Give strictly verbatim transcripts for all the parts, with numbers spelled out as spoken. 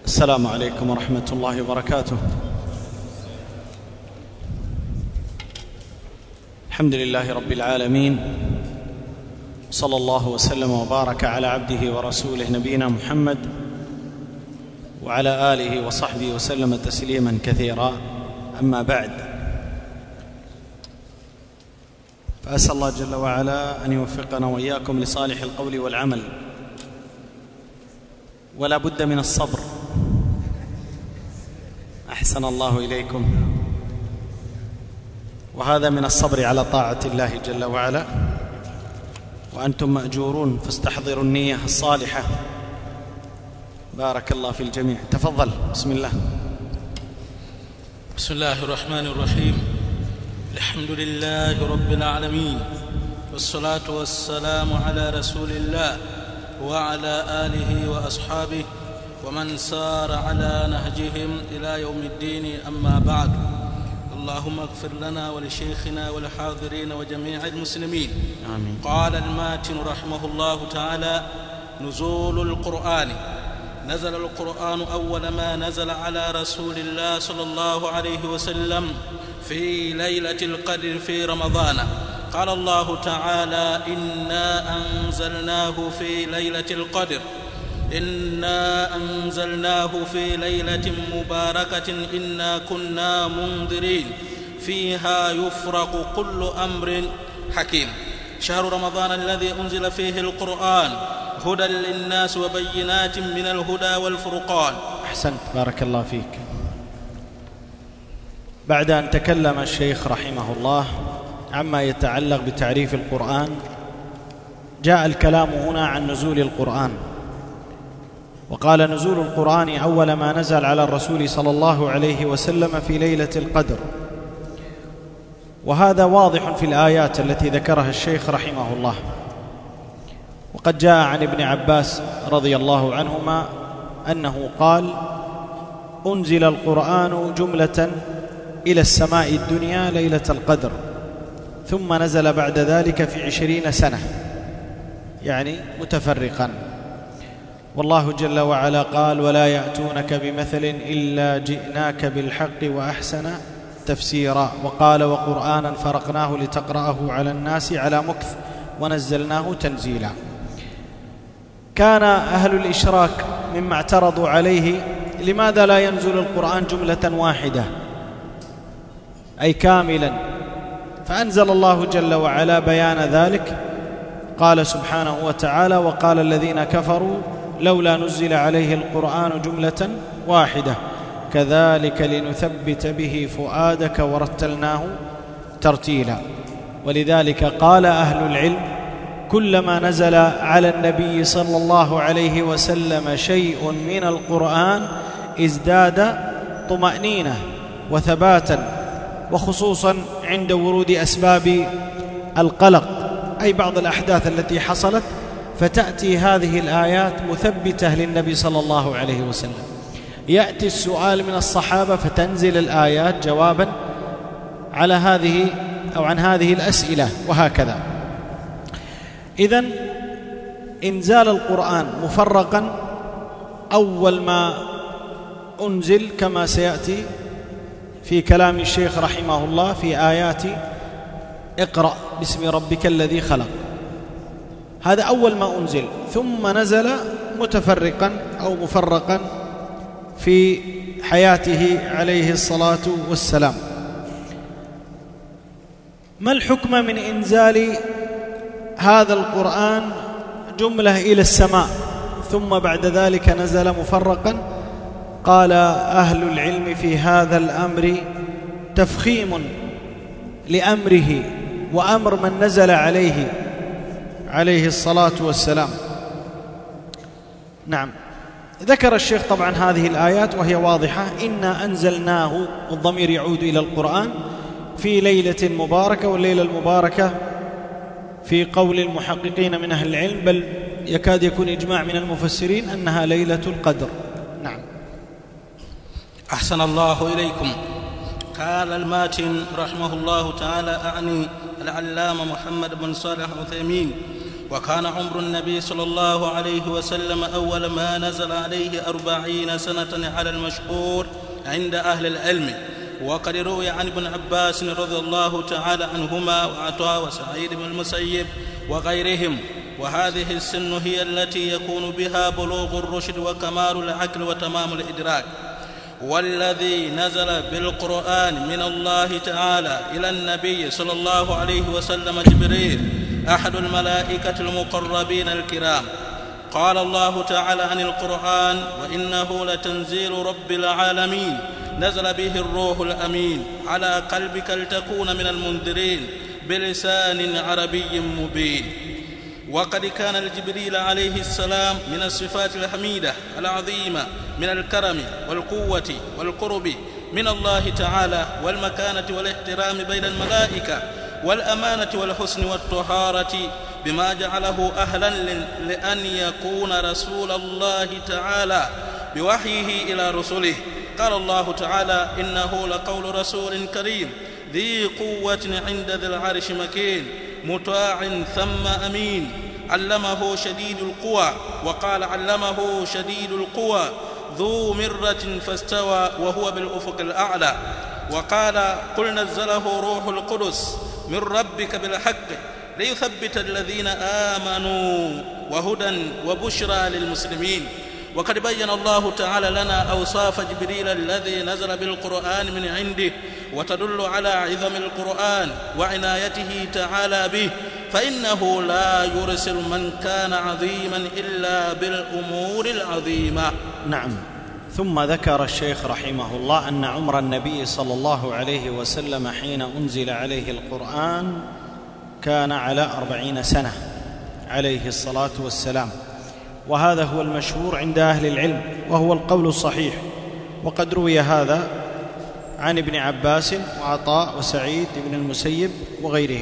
السلام عليكم ورحمة الله وبركاته. الحمد لله رب العالمين، صلى الله وسلم وبارك على عبده ورسوله نبينا محمد وعلى آله وصحبه وسلم تسليما كثيرا. أما بعد، فأسأل الله جل وعلا أن يوفقنا وإياكم لصالح القول والعمل، ولا بد من الصبر. أحسن الله إليكم. وهذا من الصبر على طاعة الله جل وعلا، وأنتم مأجورون، فاستحضروا النية الصالحة. بارك الله في الجميع. تفضل. بسم الله. بسم الله الرحمن الرحيم. الحمد لله رب العالمين، والصلاة والسلام على رسول الله وعلى آله وأصحابه ومن سار على نهجهم إلى يوم الدين. أما بعد، اللهم اغفر لنا ولشيخنا والحاضرين وجميع المسلمين. آمين. قال الماتن رحمه الله تعالى: نزول القرآن. نزل القرآن أول ما نزل على رسول الله صلى الله عليه وسلم في ليلة القدر في رمضان. قال الله تعالى: إنا أنزلناه في ليلة القدر إنا أنزلناه في ليلة مباركة إنا كنا منذرين فيها يفرق كل أمر حكيم. شهر رمضان الذي أنزل فيه القرآن هدى للناس وبينات من الهدى والفرقان. أحسنت، بارك الله فيك. بعد أن تكلم الشيخ رحمه الله عما يتعلق بتعريف القرآن، جاء الكلام هنا عن نزول القرآن، وقال: نزول القرآن أول ما نزل على الرسول صلى الله عليه وسلم في ليلة القدر. وهذا واضح في الآيات التي ذكرها الشيخ رحمه الله. وقد جاء عن ابن عباس رضي الله عنهما أنه قال: أنزل القرآن جملة إلى السماء الدنيا ليلة القدر، ثم نزل بعد ذلك في عشرين سنة، يعني متفرقا. والله جل وعلا قال: ولا يأتونك بمثل إلا جئناك بالحق وأحسن تفسيرا. وقال: وقرآنا فرقناه لتقرأه على الناس على مكث ونزلناه تنزيلا. كان أهل الإشراك مما اعترضوا عليه: لماذا لا ينزل القرآن جملة واحدة أي كاملا؟ فأنزل الله جل وعلا بيان ذلك. قال سبحانه وتعالى: وقال الذين كفروا لولا نزل عليه القرآن جملة واحدة كذلك لنثبت به فؤادك ورتلناه ترتيلا. ولذلك قال أهل العلم: كلما نزل على النبي صلى الله عليه وسلم شيء من القرآن ازداد طمأنينة وثباتا، وخصوصا عند ورود أسباب القلق، أي بعض الأحداث التي حصلت، فتأتي هذه الآيات مثبتة للنبي صلى الله عليه وسلم. يأتي السؤال من الصحابة فتنزل الآيات جوابا على هذه أو عن هذه الأسئلة، وهكذا. إذن إنزال القرآن مفرقا أول ما أنزل كما سيأتي في كلام الشيخ رحمه الله في آيات اقرأ باسم ربك الذي خلق. هذا أول ما أنزل، ثم نزل متفرقا أو مفرقا في حياته عليه الصلاة والسلام. ما الحكم من إنزال هذا القرآن جملة إلى السماء ثم بعد ذلك نزل مفرقا؟ قال أهل العلم في هذا الأمر: تفخيم لأمره وأمر من نزل عليه عليه الصلاة والسلام. نعم. ذكر الشيخ طبعا هذه الآيات وهي واضحة: إنا أنزلناه، والضمير يعود إلى القرآن، في ليلة مباركة. والليلة المباركة في قول المحققين من أهل العلم، بل يكاد يكون إجماع من المفسرين، أنها ليلة القدر. نعم. أحسن الله إليكم. قال الماتن رحمه الله تعالى، أعني العلامة محمد بن صالح العثيمين: وكان عمر النبي صلى الله عليه وسلم أول ما نزل عليه أربعين سنة على المشهور عند أهل العلم. وقد روي عن ابن عباس رضي الله تعالى عنهما وعطاء وسعيد بن المسيب وغيرهم، وهذه السن هي التي يكون بها بلوغ الرشد وكمال العقل وتمام الإدراك. والذي نزل بالقرآن من الله تعالى إلى النبي صلى الله عليه وسلم جبريل أحد الملائكة المقربين الكرام. قال الله تعالى عن القرآن: وإنه لتنزيل رب العالمين نزل به الروح الأمين على قلبك لتكون من المنذرين بلسان عربي مبين. وقد كان لجبريل عليه السلام من الصفات الحميدة العظيمة من الكرم والقوة والقرب من الله تعالى والمكانة والاحترام بين الملائكة والأمانة والحسن والطهارة، بما جعله أهلا لأن يكون رسول الله تعالى بوحيه إلى رسله. قال الله تعالى: إنه لقول رسول كريم ذي قوة عند ذي العرش مكين مطاع ثم أمين علمه شديد القوى. وقال: علمه شديد القوى ذو مرة فاستوى وهو بالأفق الأعلى. وقال: قل نزله روح القدس من ربك بالحق ليثبت الذين آمنوا وهدى وبشرى للمسلمين. وقد بين الله تعالى لنا أوصاف جبريل الذي نزل بالقرآن من عنده، وتدل على عظم القرآن وعنايته تعالى به، فإنه لا يرسل من كان عظيما إلا بالأمور العظيمة. نعم. ثم ذكر الشيخ رحمه الله أن عمر النبي صلى الله عليه وسلم حين أنزل عليه القرآن كان على أربعين سنة عليه الصلاة والسلام، وهذا هو المشهور عند أهل العلم وهو القول الصحيح. وقد روي هذا عن ابن عباس وعطاء وسعيد بن المسيب وغيرهم.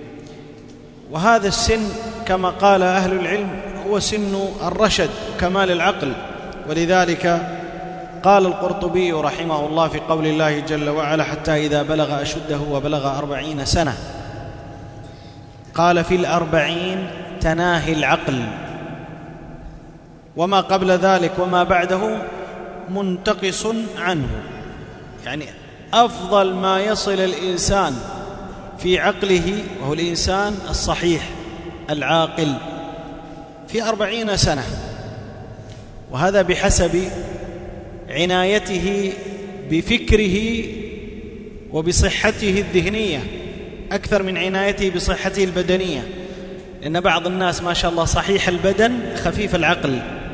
وهذا السن كما قال أهل العلم هو سن الرشد وكمال العقل، ولذلك قال القرطبي رحمه الله في قول الله جل وعلا: حتى إذا بلغ أشده وبلغ أربعين سنة، قال: في الأربعين تناهي العقل، وما قبل ذلك وما بعده منتقص عنه. يعني أفضل ما يصل الإنسان في عقله وهو الإنسان الصحيح العاقل في أربعين سنة، وهذا بحسب عنايته بفكره وبصحته الذهنية أكثر من عنايته بصحته البدنية، لأن بعض الناس ما شاء الله صحيح البدن خفيف العقل،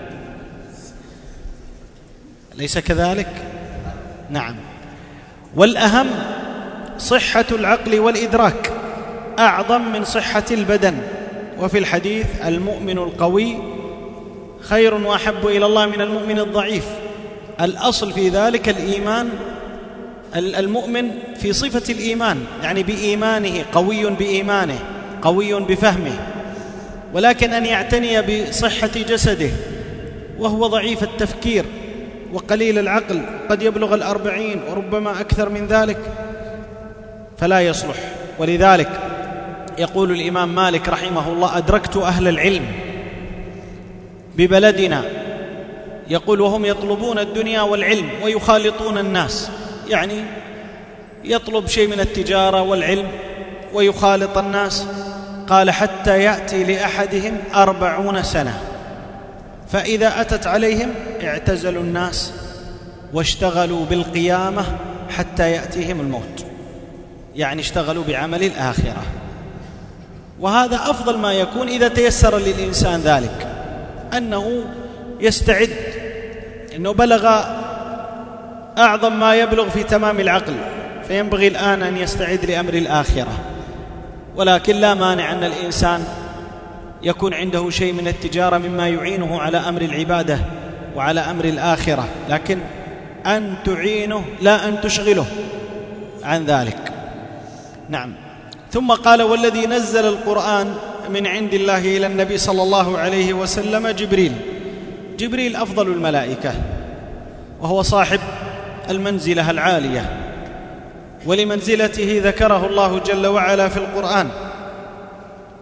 ليس كذلك؟ نعم. والأهم صحة العقل والإدراك أعظم من صحة البدن. وفي الحديث: المؤمن القوي خير وأحب إلى الله من المؤمن الضعيف. الأصل في ذلك الإيمان، المؤمن في صفة الإيمان، يعني بإيمانه، قوي بإيمانه، قوي بفهمه، ولكن أن يعتني بصحة جسده وهو ضعيف التفكير وقليل العقل، قد يبلغ الأربعين وربما أكثر من ذلك، فلا يصلح. ولذلك يقول الإمام مالك رحمه الله: أدركت أهل العلم ببلدنا، يقول وهم يطلبون الدنيا والعلم ويخالطون الناس، يعني يطلب شيء من التجارة والعلم ويخالط الناس. قال: حتى يأتي لأحدهم أربعون سنة، فإذا أتت عليهم اعتزلوا الناس واشتغلوا بالقيامة حتى يأتيهم الموت، يعني اشتغلوا بعمل الآخرة. وهذا أفضل ما يكون إذا تيسر للإنسان ذلك، أنه يستعد، أنه بلغ أعظم ما يبلغ في تمام العقل، فينبغي الآن أن يستعد لأمر الآخرة. ولكن لا مانع أن الإنسان يكون عنده شيء من التجارة مما يعينه على أمر العبادة وعلى أمر الآخرة، لكن أن تعينه لا أن تشغله عن ذلك. نعم. ثم قال: والذي نزل القرآن من عند الله إلى النبي صلى الله عليه وسلم جبريل. جبريل أفضل الملائكة، وهو صاحب المنزلة العالية، ولمنزلته ذكره الله جل وعلا في القرآن.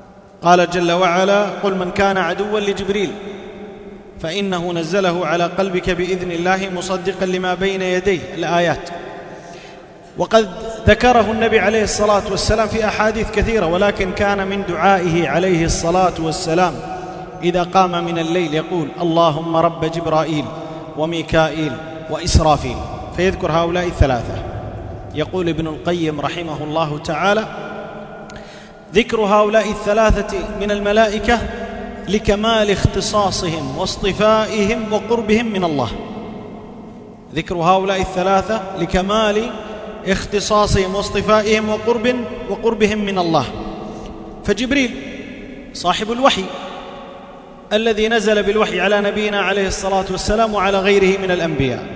قال جل وعلا: قل من كان عدوا لجبريل فإنه نزله على قلبك بإذن الله مصدقا لما بين يديه، الآيات. وقد ذكره النبي عليه الصلاة والسلام في أحاديث كثيرة، ولكن كان من دعائه عليه الصلاة والسلام إذا قام من الليل يقول: اللهم رب جبرائيل وميكائيل وإسرافيل، فيذكر هؤلاء الثلاثة. يقول ابن القيم رحمه الله تعالى: ذكر هؤلاء الثلاثة من الملائكة لكمال اختصاصهم واصطفائهم وقربهم من الله. ذكر هؤلاء الثلاثة لكمال اختصاصهم واصطفائهم وقرب وقربهم من الله. فجبريل صاحب الوحي الذي نزل بالوحي على نبينا عليه الصلاة والسلام وعلى غيره من الأنبياء،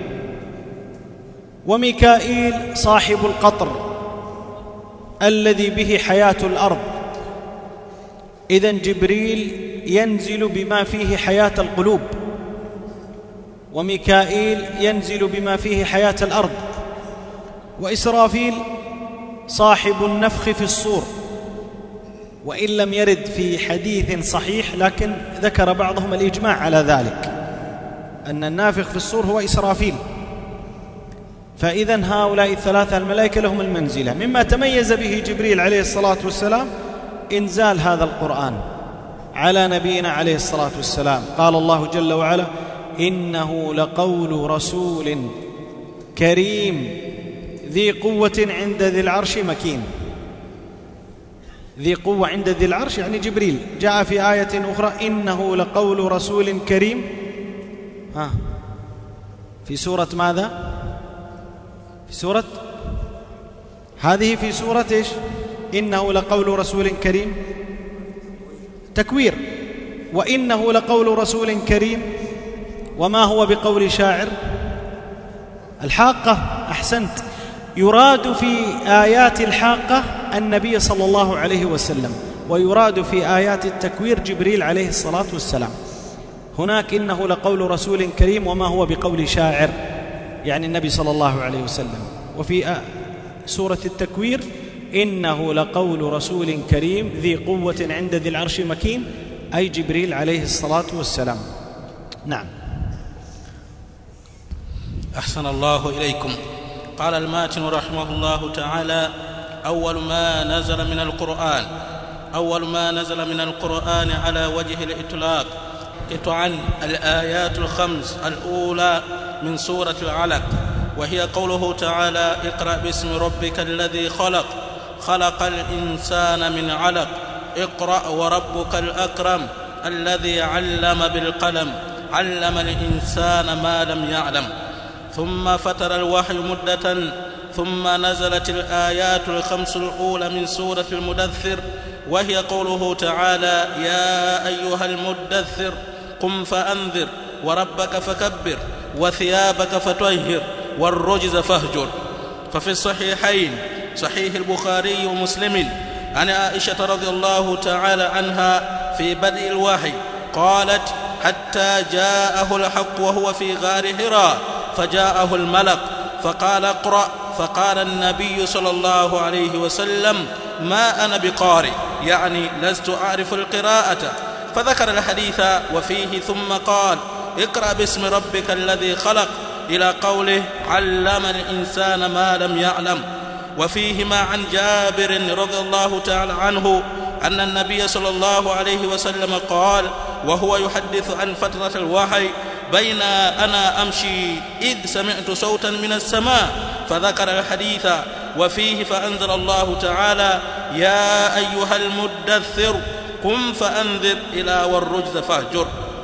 وميكائيل صاحب القطر الذي به حياة الأرض. إذن جبريل ينزل بما فيه حياة القلوب، وميكائيل ينزل بما فيه حياة الأرض، وإسرافيل صاحب النفخ في الصور. وإن لم يرد في حديث صحيح، لكن ذكر بعضهم الإجماع على ذلك، أن النافخ في الصور هو إسرافيل. فإذن هؤلاء الثلاثة الملائكة لهم المنزلة. مما تميز به جبريل عليه الصلاة والسلام إنزال هذا القرآن على نبينا عليه الصلاة والسلام. قال الله جل وعلا: إنه لقول رسول كريم ذي قوة عند ذي العرش مكين. ذي قوة عند ذي العرش يعني جبريل. جاء في آية أخرى: إنه لقول رسول كريم. ها في سورة ماذا؟ في سورة هذه في سورة إيش؟ إنه لقول رسول كريم، تكوير. وإنه لقول رسول كريم وما هو بقول شاعر. الحاقة، أحسنت. يراد في آيات الحاقة النبي صلى الله عليه وسلم، ويراد في آيات التكوير جبريل عليه الصلاة والسلام. هناك إنه لقول رسول كريم وما هو بقول شاعر، يعني النبي صلى الله عليه وسلم. وفي سورة التكوير: إنه لقول رسول كريم ذي قوة عند ذي العرش مكين، أي جبريل عليه الصلاة والسلام. نعم. أحسن الله إليكم. قال الماتن رحمه الله تعالى: أول ما نزل من القرآن أول ما نزل من القرآن على وجه الإطلاق قطعا الآيات الخمس الأولى من سورة العلق، وهي قوله تعالى: اقرأ باسم ربك الذي خلق خلق الإنسان من علق اقرأ وربك الأكرم الذي علم بالقلم علم الإنسان ما لم يعلم. ثم فتر الوحي مدة، ثم نزلت الآيات الخمس الأولى من سورة المدثر، وهي قوله تعالى: يا أيها المدثر قم فأنذر وربك فكبر وثيابك فطهر والرجز فاهجر. ففي الصحيحين صحيح البخاري ومسلم عن عائشة رضي الله تعالى عنها في بدء الوحي قالت: حتى جاءه الحق وهو في غار حراء فجاءه الملك فقال: اقرأ، فقال النبي صلى الله عليه وسلم: ما أنا بقارئ، يعني لست أعرف القراءة. فذكر الحديث وفيه ثم قال: اقرأ باسم ربك الذي خلق إلى قوله: علم الإنسان ما لم يعلم. وفيهما عن جابر رضي الله تعالى عنه أن النبي صلى الله عليه وسلم قال وهو يحدث عن فترة الوحي: بين أنا أمشي إذ سمعت صوتا من السماء، فذكر الحديث وفيه: فأنزل الله تعالى: يا أيها المدثر قم فأنذر إلى والرجز فاهجر.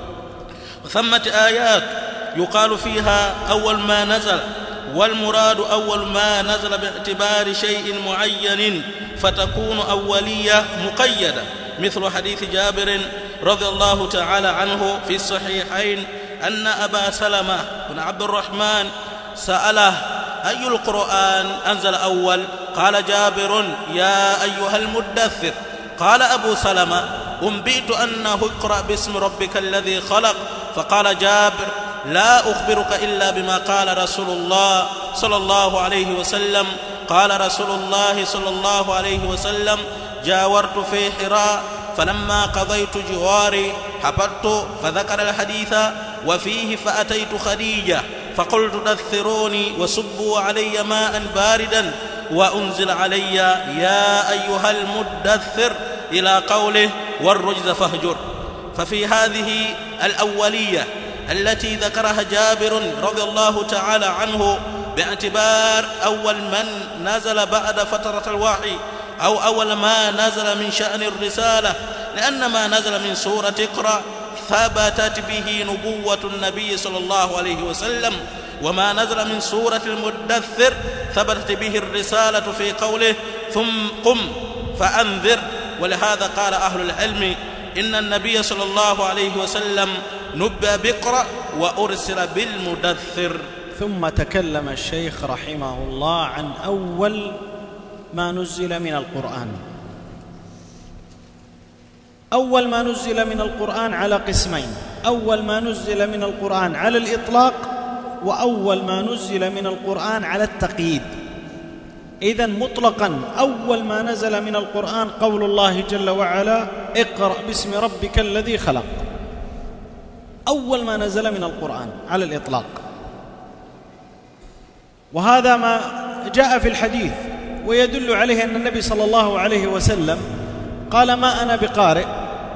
وثمة آيات يقال فيها أول ما نزل، والمراد أول ما نزل باعتبار شيء معين، فتكون أولية مقيدة، مثل حديث جابر رضي الله تعالى عنه في الصحيحين أن أبا سلمة بن عبد الرحمن سأله: أي القرآن أنزل أول؟ قال جابر: يا أيها المدثر. قال أبو سلمة: أنبئت أنه اقرأ باسم ربك الذي خلق. فقال جابر: لا أخبرك إلا بما قال رسول الله صلى الله عليه وسلم. قال رسول الله صلى الله عليه وسلم: جاورت في حراء فلما قضيت جواري حفظت فذكر الحديث وفيه فأتيت خديجة فقلت دثروني وصبوا علي ماء باردا وأنزل علي يا أيها المدثر إلى قوله والرجز فاهجر. ففي هذه الأولية التي ذكرها جابر رضي الله تعالى عنه باعتبار أول من نزل بعد فترة الوحي أو أول ما نزل من شأن الرسالة، لأن ما نزل من سورة اقرأ ثبتت به نبوة النبي صلى الله عليه وسلم، وما نزل من سورة المدثر ثبتت به الرسالة في قوله ثم قم فأنذر. ولهذا قال أهل العلم إن النبي صلى الله عليه وسلم نبأ باقرأ وأرسل بالمدثر. ثم تكلم الشيخ رحمه الله عن أول ما نزل من القرآن. أول ما نزل من القرآن على قسمين: أول ما نزل من القرآن على الإطلاق، وأول ما نزل من القرآن على التقييد. إذن مطلقا أول ما نزل من القرآن قول الله جل وعلا اقرأ باسم ربك الذي خلق، أول ما نزل من القرآن على الإطلاق. وهذا ما جاء في الحديث ويدل عليه أن النبي صلى الله عليه وسلم قال ما أنا بقارئ،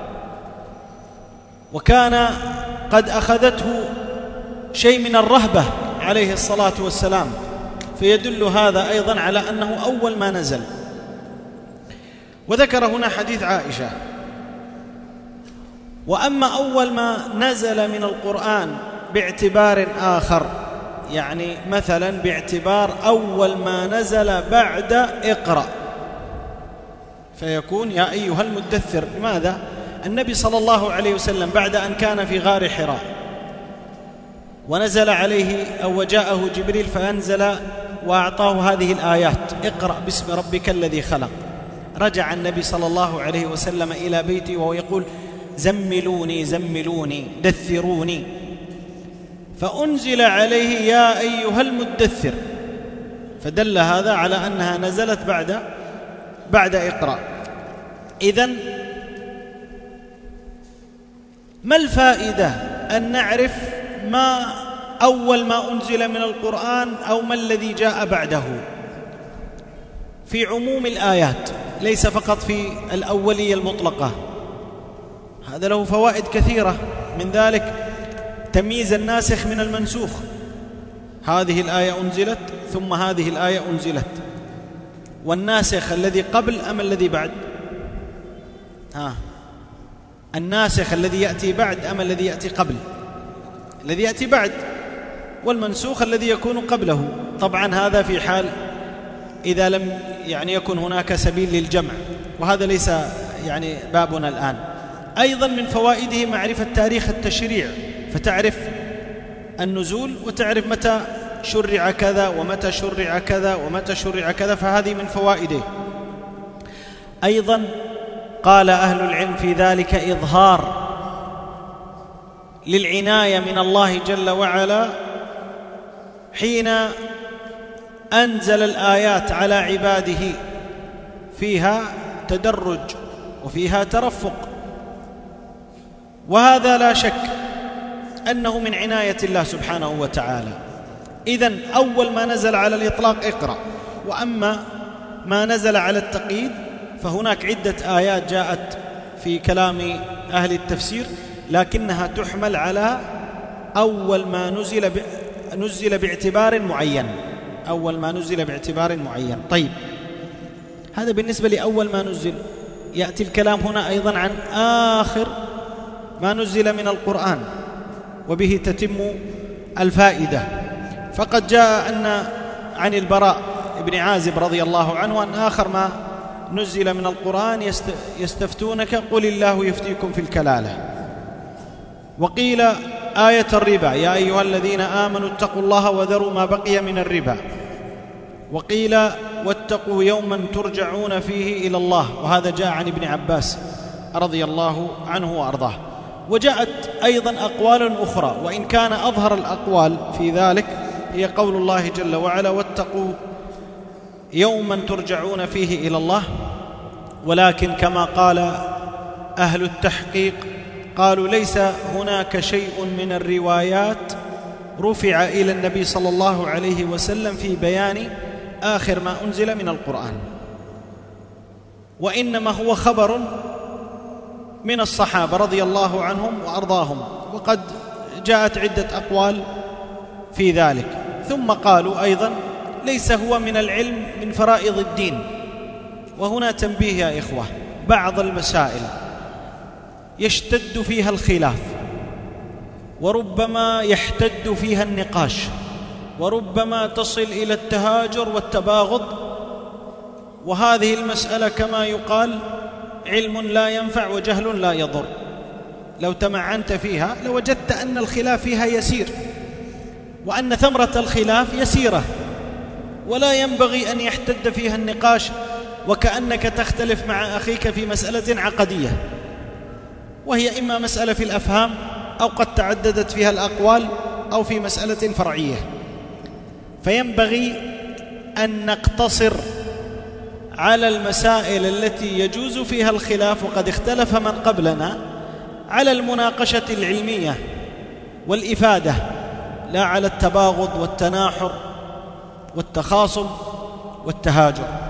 وكان قد أخذته شيء من الرهبة عليه الصلاة والسلام، فيدل هذا أيضا على أنه أول ما نزل. وذكر هنا حديث عائشة. وأما أول ما نزل من القرآن باعتبار آخر، يعني مثلا باعتبار أول ما نزل بعد اقرأ، فيكون يا أيها المدثر. لماذا؟ النبي صلى الله عليه وسلم بعد أن كان في غار حراء ونزل عليه أو وجاءه جبريل فأنزل وأعطاه هذه الآيات اقرأ باسم ربك الذي خلق، رجع النبي صلى الله عليه وسلم إلى بيته وهو يقول زملوني زملوني دثروني، فأنزل عليه يا أيها المدثر، فدل هذا على أنها نزلت بعد بعد اقرأ. إذن ما الفائدة أن نعرف ما أول ما أنزل من القرآن أو ما الذي جاء بعده في عموم الآيات، ليس فقط في الأولية المطلقة؟ هذا له فوائد كثيرة، من ذلك تمييز الناسخ من المنسوخ. هذه الآية أنزلت ثم هذه الآية أنزلت، والناسخ الذي قبل أم الذي بعد؟ آه. الناسخ الذي يأتي بعد أم الذي يأتي قبل؟ الذي يأتي بعد. والمنسوخ الذي يكون قبله. طبعا هذا في حال إذا لم يعني يكن هناك سبيل للجمع، وهذا ليس يعني بابنا الآن. أيضا من فوائده معرفة تاريخ التشريع، فتعرف النزول وتعرف متى شرع كذا ومتى شرع كذا ومتى شرع كذا، فهذه من فوائده. أيضا قال أهل العلم في ذلك إظهار للعناية من الله جل وعلا حين أنزل الآيات على عباده، فيها تدرج وفيها ترفق، وهذا لا شك أنه من عناية الله سبحانه وتعالى. إذن أول ما نزل على الإطلاق اقرأ، وأما ما نزل على التقييد فهناك عدة آيات جاءت في كلام أهل التفسير، لكنها تحمل على أول ما نزل ب... نزل باعتبار معين، أول ما نزل باعتبار معين. طيب، هذا بالنسبة لأول ما نزل. يأتي الكلام هنا أيضا عن آخر ما نزل من القرآن، وبه تتم الفائدة. فقد جاء أن عن البراء بن عازب رضي الله عنه أن آخر ما نزل من القرآن يستفتونك قل الله يفتيكم في الكلالة. وقيل آية الربا يا أيها الذين آمنوا اتقوا الله وذروا ما بقي من الربا. وقيل واتقوا يوما ترجعون فيه إلى الله، وهذا جاء عن ابن عباس رضي الله عنه وأرضاه. وجاءت أيضا أقوال أخرى، وإن كان أظهر الأقوال في ذلك هي قول الله جل وعلا واتقوا يوما ترجعون فيه إلى الله، ولكن كما قال أهل التحقيق قالوا ليس هناك شيء من الروايات رفع إلى النبي صلى الله عليه وسلم في بيان آخر ما أنزل من القرآن، وإنما هو خبر من الصحابة رضي الله عنهم وأرضاهم، وقد جاءت عدة أقوال في ذلك. ثم قالوا أيضا ليس هو من العلم من فرائض الدين. وهنا تنبيه يا إخوة، بعض المسائل يشتد فيها الخلاف، وربما يحتد فيها النقاش، وربما تصل إلى التهاجر والتباغض، وهذه المسألة كما يقال علم لا ينفع وجهل لا يضر. لو تمعنت فيها لوجدت أن الخلاف فيها يسير، وأن ثمرة الخلاف يسيرة، ولا ينبغي أن يحتد فيها النقاش وكأنك تختلف مع أخيك في مسألة عقدية، وهي إما مسألة في الأفهام أو قد تعددت فيها الأقوال أو في مسألة فرعية. فينبغي أن نقتصر على المسائل التي يجوز فيها الخلاف وقد اختلف من قبلنا على المناقشة العلمية والإفادة، لا على التباغض والتناحر والتخاصم والتهاجر.